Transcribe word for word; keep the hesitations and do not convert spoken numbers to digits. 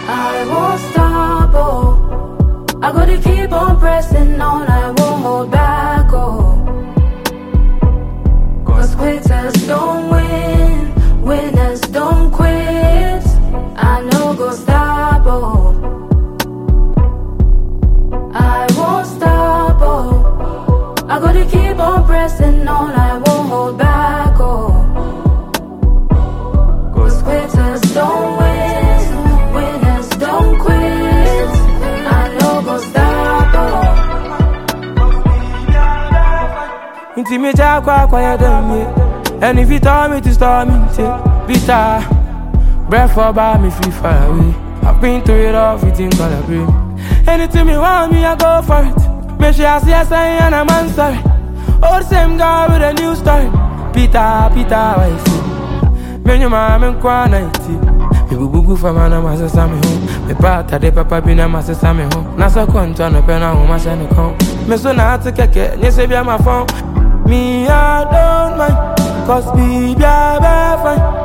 I won't stop, oh. I gotta keep on pressing on, I won't hold back, oh. Cause quitters don't win, winners don't quit. I know go stop, oh. I won't stop, oh. I gotta keep on pressing on, I won't hold back, oh. Cause quitters don't win, winners don't quit. I know go stop, oh. Inti me ja kwa kwa ya demi. And if you tell me to stop me, take bitter. Breath for by me feel far away. I've been through it all, everything gotta be. Anything me want me, I go for it. Make sure I see a sign and I'm answering. All the same guy with a new story. Peter, Peter, why you see? Me your mom and cry ninety. Me boo boo for man, I'm a sami home. Me pata de papa be na masa sami home. Nasa konta no pena home, masha ne kom. Me so na to keke, nye se be my phone. Me I don't mind, cause baby I be fine.